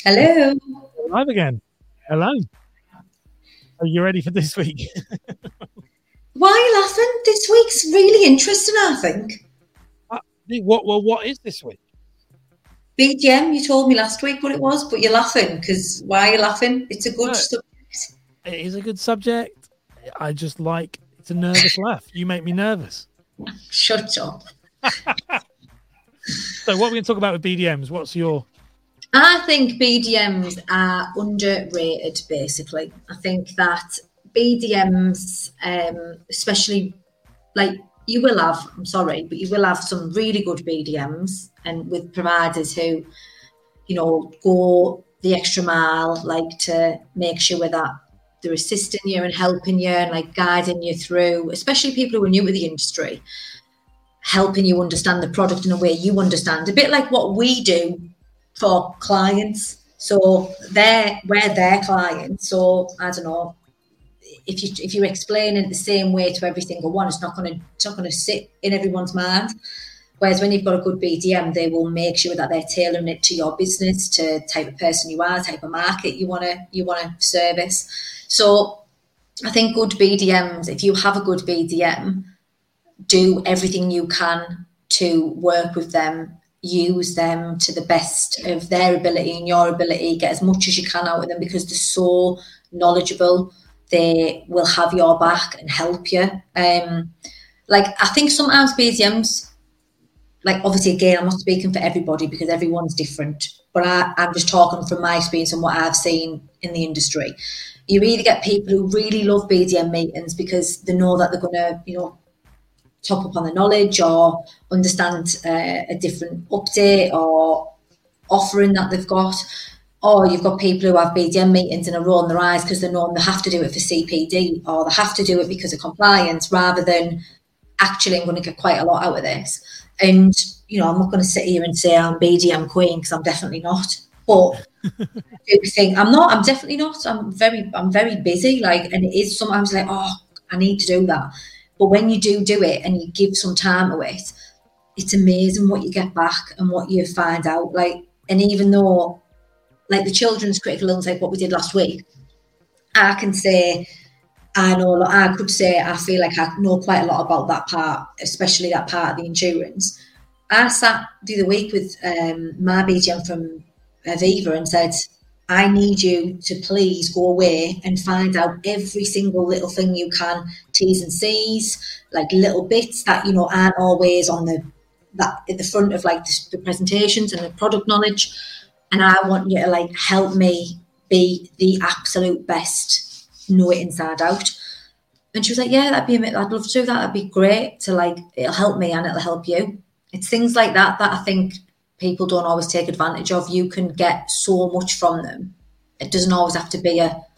Hello. Live again. Hello. Are you ready for this week? Why are you laughing? This week's really interesting, I think. What is this week? BDM, you told me last week what it was, but you're laughing because why are you laughing? It's a good No, subject. it is a good subject. I just like it's a nervous laugh. You make me nervous. Shut up. So, what are we going to talk about with BDMs? What's your? I think BDMs are underrated, basically. I think that BDMs, especially like you will have, I'm sorry, but you will have some really good BDMs and with providers who, go the extra mile, like to make sure that they're assisting you and helping you and like guiding you through, especially people who are new to the industry, helping you understand the product in a way you understand, a bit like what we do for clients. So we're their clients. So I don't know, if you're explaining the same way to every single one, it's not gonna sit in everyone's mind. Whereas when you've got a good BDM, they will make sure that they're tailoring it to your business, to type of person you are, type of market you wanna service. So I think good BDMs, if you have a good BDM, do everything you can to work with them, use them to the best of their ability and your ability, get as much as you can out of them because they're so knowledgeable. They will have your back and help you. I think sometimes BDMs, like obviously again, I'm not speaking for everybody because everyone's different, but I'm just talking from my experience and what I've seen in the industry. You either get people who really love BDM meetings because they know that they're going to, top up on the knowledge or understand a different update or offering that they've got. Or you've got people who have BDM meetings and are rolling their eyes because they know they have to do it for CPD or they have to do it because of compliance rather than actually I'm going to get quite a lot out of this. And, I'm not going to sit here and say I'm BDM queen because I'm definitely not. But I do think I'm definitely not. I'm very busy. And it is sometimes like, oh, I need to do that. But when you do it and you give some time to it, it's amazing what you get back and what you find out. And even though, the children's critical illness, like what we did last week, I could say I feel like I know quite a lot about that part, especially that part of the insurance. I sat the other week with my BGM from Aviva and said, I need you to please go away and find out every single little thing you can, T's and C's, like little bits that, aren't always on at the front of the presentations and the product knowledge. And I want you to help me be the absolute best, know it inside out. And she was like, yeah, I'd love to do that. That'd be great it'll help me and it'll help you. It's things like that I think people don't always take advantage of. You can get so much from them. It doesn't always have to be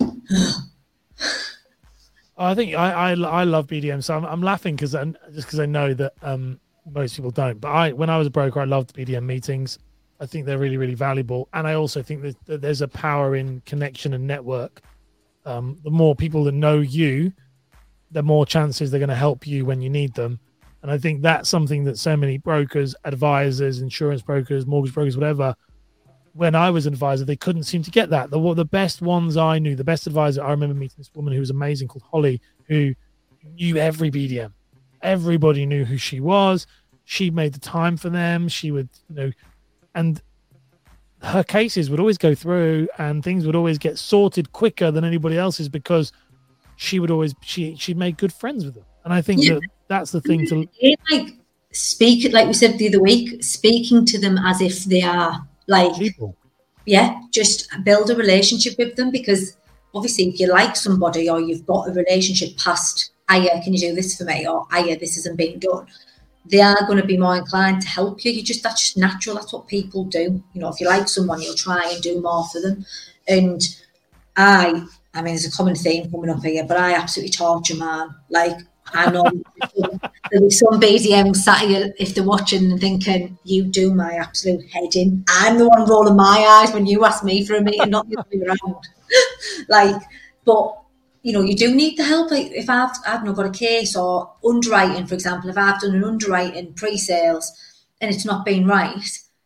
I think I love BDM, so I'm laughing because I know that most people don't. But when I was a broker, I loved BDM meetings. I think they're really, really valuable, and I also think that there's a power in connection and network. The more people that know you, the more chances they're going to help you when you need them. And I think that's something that so many brokers, advisors, insurance brokers, mortgage brokers, whatever, when I was an advisor, they couldn't seem to get that. The best ones I knew, the best advisor, I remember meeting this woman who was amazing called Holly, who knew every BDM. Everybody knew who she was. She made the time for them. She would, and her cases would always go through and things would always get sorted quicker than anybody else's because she made good friends with them. And I think that's the thing to speak, like we said the other week, speaking to them as if they are people. Yeah, just build a relationship with them because obviously if you like somebody or you've got a relationship past, Aya, can you do this for me? Or Aya, this isn't being done. They are going to be more inclined to help you. That's just natural. That's what people do. If you like someone, you'll try and do more for them. And I mean, there's a common theme coming up here, but I absolutely torture man. I know there'll be some BDM sat here if they're watching and thinking, you do my absolute head in. I'm the one rolling my eyes when you ask me for a meeting, not the other way around. But you do need the help. If I've not got a case or underwriting, for example, if I've done an underwriting pre-sales and it's not been right,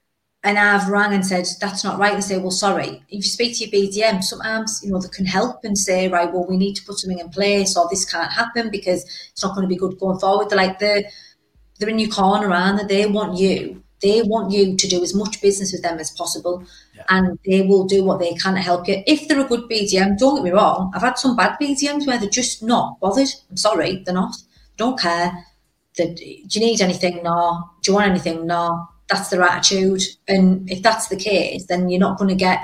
and I've rang and said, that's not right, and say, well, sorry. If you speak to your BDM, sometimes, they can help and say, right, well, we need to put something in place, or this can't happen because it's not going to be good going forward. They're in your corner, and they want you to do as much business with them as possible. Yeah. And they will do what they can to help you. If they're a good BDM, don't get me wrong, I've had some bad BDMs where they're just not bothered. I'm sorry, they're not. Don't care. Do you need anything? No. Do you want anything? No. That's their attitude. And if that's the case, then you're not going to get,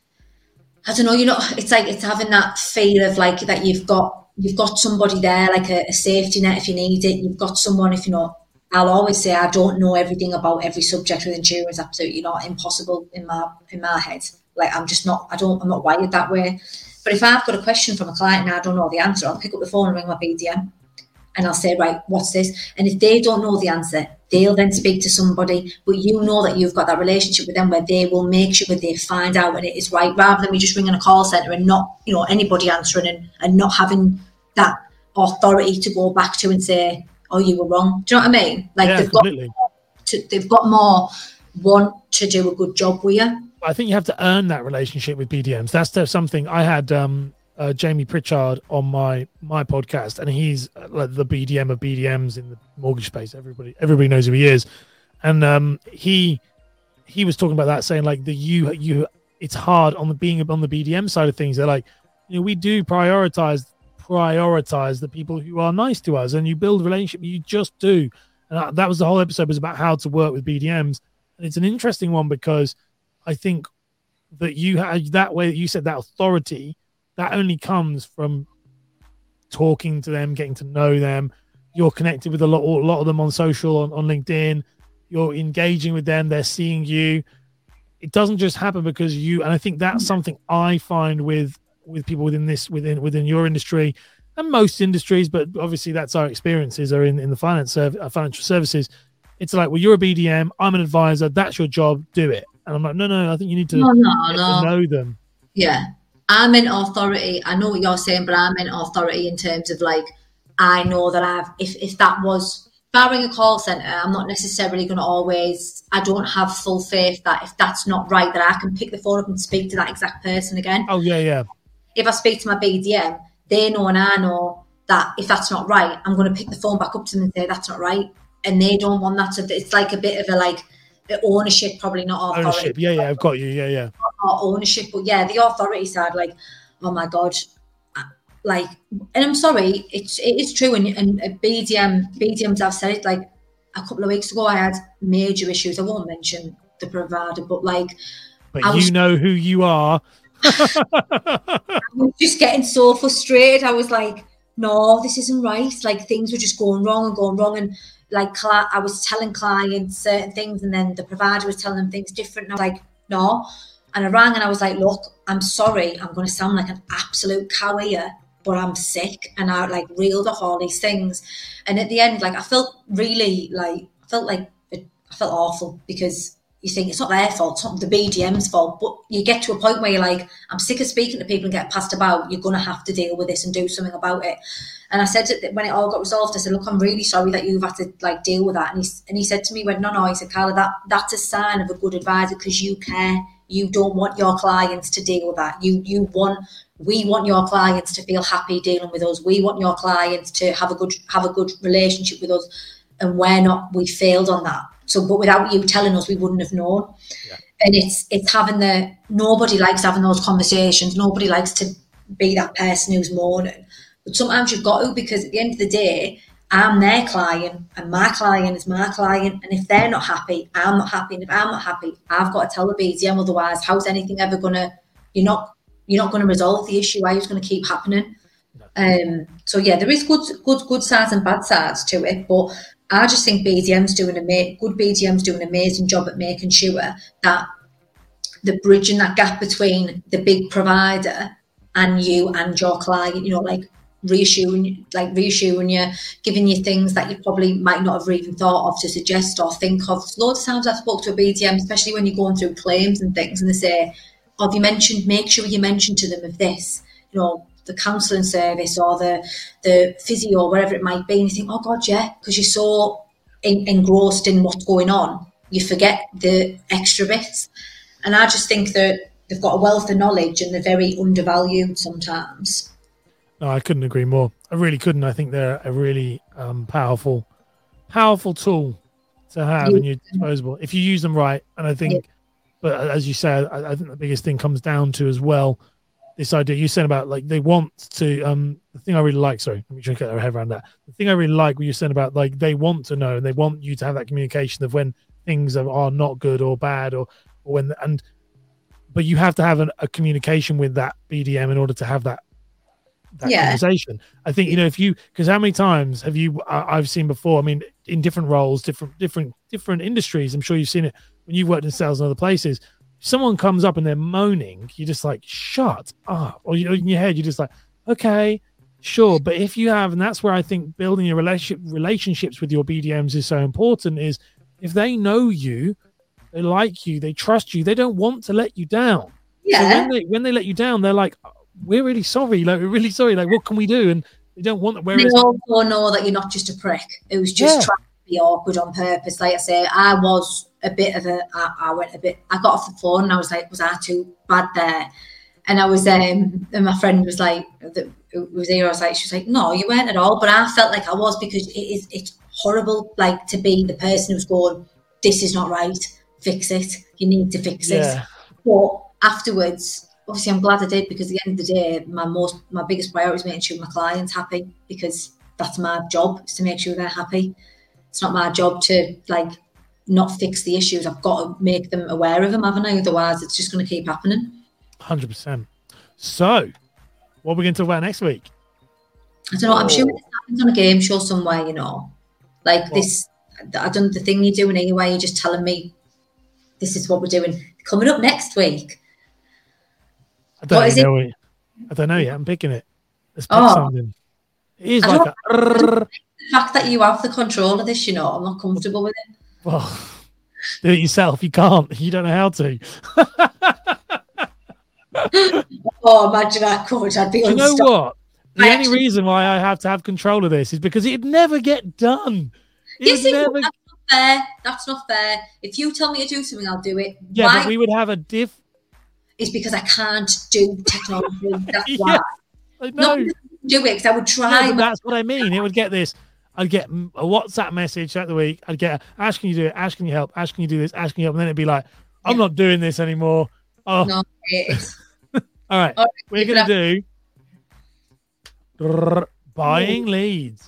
I don't know, it's having that feel of like that you've got somebody there, like a safety net if you need it. You've got someone, if I'll always say I don't know everything about every subject with insurance. Absolutely not. Impossible in my head. Like I'm not wired that way. But if I've got a question from a client and I don't know the answer, I'll pick up the phone and ring my BDM and I'll say, right, what's this? And if they don't know the answer, they'll then speak to somebody, but that you've got that relationship with them where they will make sure that they find out and it is right, rather than me just ringing a call centre and not, anybody answering and not having that authority to go back to and say, oh, you were wrong. Do you know what I mean? Like yeah, they've got more want to do a good job with you. I think you have to earn that relationship with BDMs. That's something I had Jamie Pritchard on my podcast, and he's like the BDM of BDMs in the mortgage space. Everybody knows who he is, and he was talking about that, saying like it's hard on the BDM side of things. They're like, we do prioritize the people who are nice to us, and you build a relationship. You just do, and that was the whole episode, was about how to work with BDMs, and it's an interesting one because I think that you have that way that you said, that authority, that only comes from talking to them, getting to know them. You're connected with a lot of them on social, on LinkedIn. You're engaging with them. They're seeing you. It doesn't just happen because and I think that's something I find with people within your industry and most industries, but obviously that's our experiences are in the financial services. It's like, well, you're a BDM, I'm an advisor, that's your job, do it. And I'm like, no, I think you need to know them. Yeah. I'm in authority. I know what you're saying, but I'm in authority in terms of like, I know that if I ring a call centre, I'm not necessarily going to I don't have full faith that if that's not right, that I can pick the phone up and speak to that exact person again. Oh, yeah. If I speak to my BDM, they know and I know that if that's not right, I'm going to pick the phone back up to them and say, that's not right. And they don't want that. So it's like a bit of the ownership, probably not authority. Ownership, yeah, I've got you, yeah. Not ownership, but yeah, the authority side, like, oh my God. Like, and I'm sorry, it is true. And BDMs, I've said it, like a couple of weeks ago, I had major issues. I won't mention the provider, but you know who you are. I was just getting so frustrated. I was like, no, this isn't right. Like things were just going wrong. And like I was telling clients certain things and then the provider was telling them things different. And I was like, no. And I rang and I was like, look, I'm sorry. I'm going to sound like an absolute cow here, but I'm sick. And I like reeled off all these things. And at the end, like I felt awful because you think it's not their fault, it's not the BDM's fault, but you get to a point where you're like, I'm sick of speaking to people and get passed about. You're going to have to deal with this and do something about it. And I said that when it all got resolved, I said, look, I'm really sorry that you've had to like deal with that. And he said to me, no, he said, Carla, that's a sign of a good advisor because you care. You don't want your clients to deal with that. We want your clients to feel happy dealing with us. We want your clients to have a good relationship with us. And we failed on that. So, but without you telling us, we wouldn't have known. Yeah. And it's having nobody likes having those conversations. Nobody likes to be that person who's moaning. But sometimes you've got to, because at the end of the day, I'm their client and my client is my client. And if they're not happy, I'm not happy. And if I'm not happy, I've got to tell the BDM. Otherwise, how's anything ever you're not going to resolve the issue. Why it's going to keep happening? No. So yeah, there is good sides and bad sides to it, but I just think good BDM's doing an amazing job at making sure that the bridging that gap between the big provider and you and your client, like reassuring you, giving you things that you probably might not have even thought of to suggest or think of. Loads of times I've spoke to a BDM, especially when you're going through claims and things, and they say, make sure you mention to them of this, the counselling service or the physio or whatever it might be, and you think, oh God, yeah, because you're so engrossed in what's going on, you forget the extra bits. And I just think that they've got a wealth of knowledge and they're very undervalued sometimes. No, I couldn't agree more. I really couldn't. I think they're a really powerful tool to have in your disposal if you use them right. And I think, but as you said, I think the biggest thing comes down to as well, this idea you said about like they want to, the thing I really like, sorry, let me try to get our head around that. The thing I really like what you said about like they want to know and they want you to have that communication of when things are not good or bad or when, but you have to have a communication with that BDM in order to have that conversation. I think, because how many times have you, I've seen before, I mean, in different roles, different industries, I'm sure you've seen it when you've worked in sales and other places, someone comes up and they're moaning, you're just like, shut up. Or in your head, you're just like, okay, sure. But if you have, and that's where I think building your relationships with your BDMs is so important, is if they know you, they like you, they trust you, they don't want to let you down. Yeah. So when they let you down, they're like, we're really sorry. Like, we're really sorry. Like, what can we do? And they don't want that. They also know that you're not just a prick. It was just trying to be awkward on purpose. Like I say, I was a bit of I got off the phone and I was like, was I too bad there? And I was, and my friend was like, was here. I was like, she was like, no, you weren't at all. But I felt like I was, because it's horrible, like, to be the person who's going, this is not right. Fix it. You need to fix it. But afterwards, obviously, I'm glad I did, because at the end of the day, my biggest priority is making sure my client's happy, because that's my job, is to make sure they're happy. It's not my job to not fix the issues. I've got to make them aware of them, haven't I? Otherwise, it's just going to keep happening. 100%. So, what are we going to talk about next week? I don't know. I'm sure this happens on a game show somewhere. This. I don't. The thing you're doing anyway. You're just telling me this is what we're doing coming up next week. I don't know yet. I'm picking it. Let's pick something. It is like the fact that you have the control of this, I'm not comfortable with it. Well, do it yourself. You can't. You don't know how to. Imagine I could. I'd be You know what? The only reason why I have to have control of this is because it'd never get done. That's not fair. That's not fair. If you tell me to do something, I'll do it. Yeah, but we would have a It's because I can't do technology. That's why. I know. Not do it, because I would try. No, that's what I mean. It would get this. I'd get a WhatsApp message throughout the week. I'd get Ash, can you do it? Ash, can you help? Ash, can you do this? Ash, can you help? And then it'd be like, I'm not doing this anymore. Oh. No, it is. All right. We're going to do buying leads.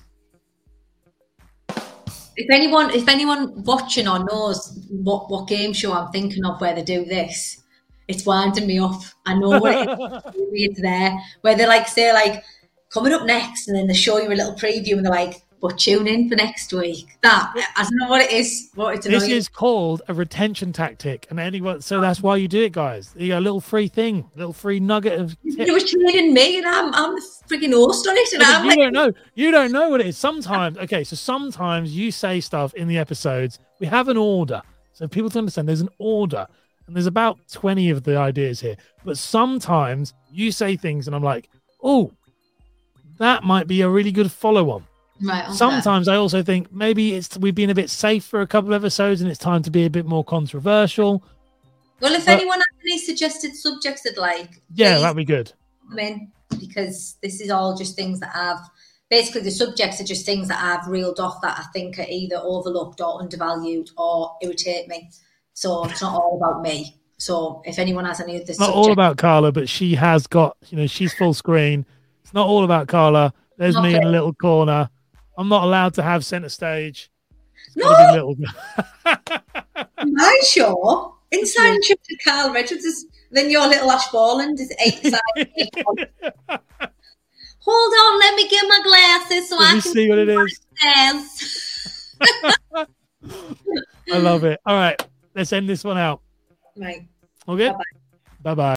If anyone watching or knows what game show I'm thinking of where they do this, it's winding me up. I know it's there, where they say coming up next, and then they show you a little preview and they're like, but tune in for next week. I don't know what it is. This is called a retention tactic, and so that's why you do it, guys. You got a little free thing, a little free nugget of tips. You were training me, and I'm the freaking host on it, and you don't know what it is. Sometimes you say stuff in the episodes. We have an order, so people to understand there's an order, and there's about 20 of the ideas here. But sometimes you say things, and I'm like, oh, that might be a really good follow-on. Right. Okay. Sometimes I also think maybe we've been a bit safe for a couple of episodes and it's time to be a bit more controversial. Well, if anyone has any suggested subjects they'd like, that'd be good. Because this is all just things that basically the subjects are just things that I've reeled off that I think are either overlooked or undervalued or irritate me. So it's not all about me. So if anyone has any of this, it's not all about Carla, but she has got, she's full screen. It's not all about Carla. There's me in a little corner. I'm not allowed to have centre stage. No. My show, inside trip to Carl Richards, is then your little Ash Borland is 8 sides. Hold on, let me get my glasses so I can see what it is. I love it. All right, let's end this one out. Right. All good? Bye-bye. Bye-bye.